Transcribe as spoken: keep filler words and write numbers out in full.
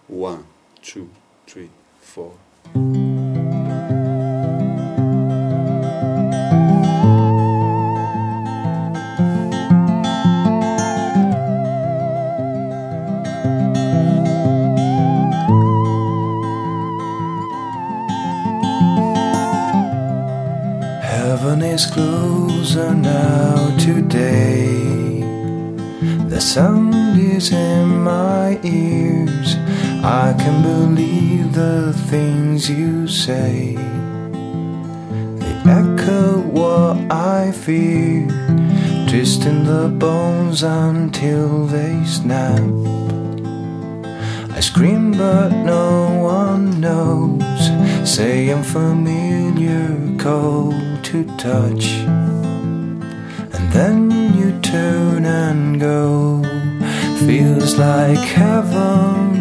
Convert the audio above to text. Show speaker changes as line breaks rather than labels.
One, two, three, four.
Heaven is closer now today. The sound is in my ears. I can believe the things you say. They echo what I fear, twisting the bones until they snap. I scream but no one knows, say I'm familiar, cold to touch. And then you turn and go, feels like heaven